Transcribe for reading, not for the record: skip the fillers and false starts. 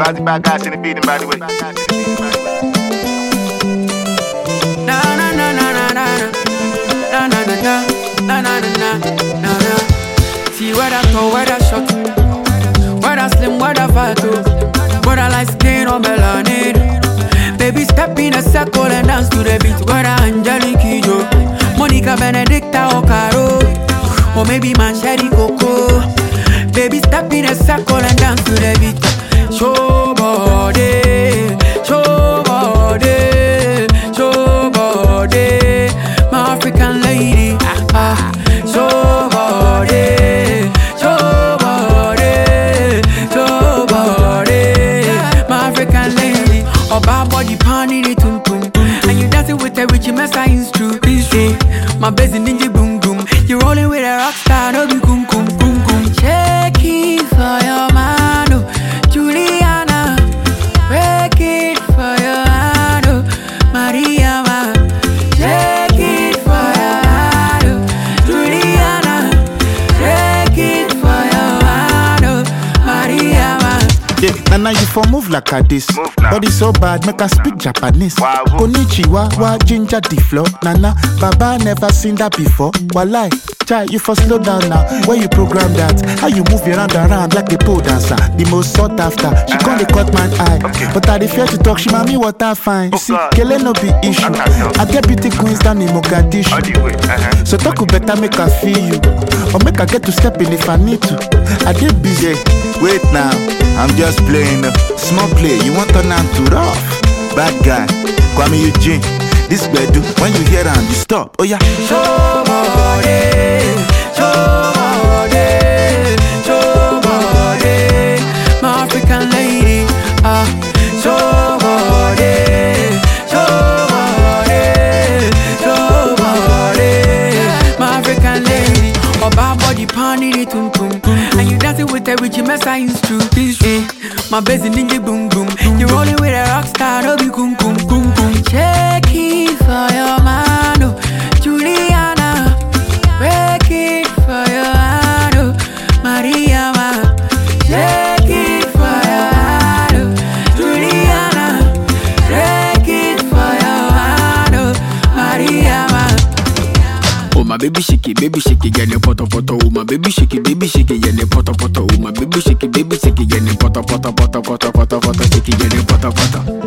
How's the bad guys in the beating, by the way? Na na na na na na na na na na na na na na. See where I throw, where I shot, where I slim, where I fat, where I like skin or melanin. Baby, step in a circle and dance to the beat. Where I Angelique Kidjo, Monica Benedicta or Caro, or maybe Mancheri Coco. Baby, step in a circle and dance to the beat. Show body, show body, show body, my African lady. Show body, show body, show body, my African lady. Oh, bad body pan in it, tum tum, and you dancing with a rich messa instru. My bass in ninja boom boom. You rolling with a rock star, no be kum kum kum kum. Check it for your man, oh, Juliana. Break it for your hand, oh, Maria. Check it for your hand, oh, Juliana. Check it for your hand, oh, Maria. Yeah, Nana, you for move like a this. Body so bad, make her speak Japanese. Konnichiwa, wa ginger the floor. Nana, Baba never seen that before. Walai, chai, you for slow down now. Where you program that? How you move your hand around like a pole dancer? The most sought after. She can't cut my eye. But I fear to talk, she mami what I find. You see, Kele no be issue. I get beauty queens down in Mogadishu. So talk better make her feel you. Or make her get to step in if I need to. I get busy. Wait now, I'm just playing. Small play, you want to turn too rough. Bad guy, Kwame Eugene. This bedu, when you hear him, you stop. Oh yeah. Show body, show body, show body, my African lady. Show body, show body, show body, my African lady. Oh, bad body pan in it, tum tum, and you dancing with a rich messa instru. My bass in ninja boom boom. You rolling with a rock star, no be kum kum kum kum. Check it for your man, oh, Juliana. Break it for your hand, oh, Maria. Check it for your hand, oh, Juliana. Check it for your hand, oh, Maria. Oh my baby shake it, get the poto poto. Oh my baby shake it, get the poto poto. Oh my baby shake it, get the poto poto poto poto poto poto. Shake it, get the poto poto.